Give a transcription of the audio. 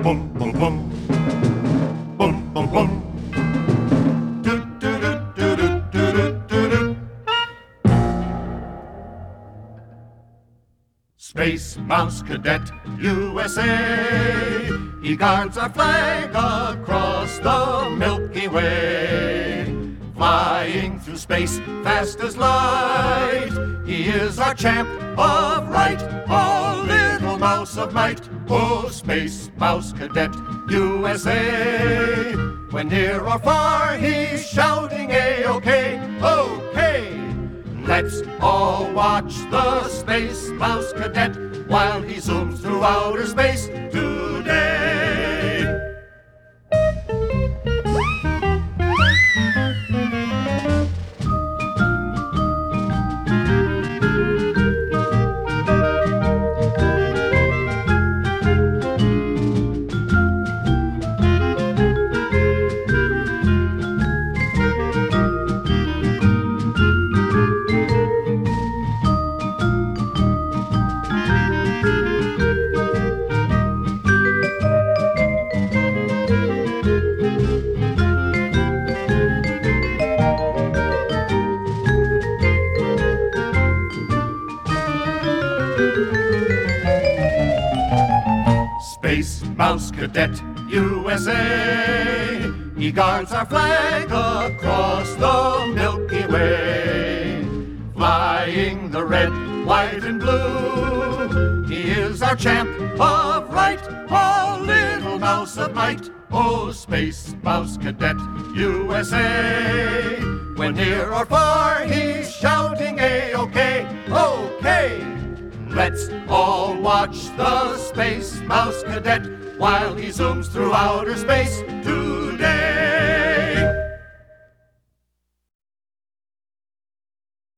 Boom, boom, boom. Boom, boom, boom. Do, do, do, do, do, do, do, do. Space Mouse Cadet USA. He guards our flag across the Milky Way. Flying through space fast as light. He is our champ of right, a little mouse of might. Oh, Space Mouse Cadet USA. When near or far he's shouting A-OK, OK. Let's all watch the Space Mouse Cadet while he zooms through outer space today. Space Mouse Cadet USA. He guards our flag across the Milky Way. Flying the red, white, and blue. He is our champ of right, a little mouse of might. Oh, Space Mouse Cadet USA. When near or far he's shouting A-OK, OK. Let's all watch the Space Mouse Cadet while he zooms through outer space today.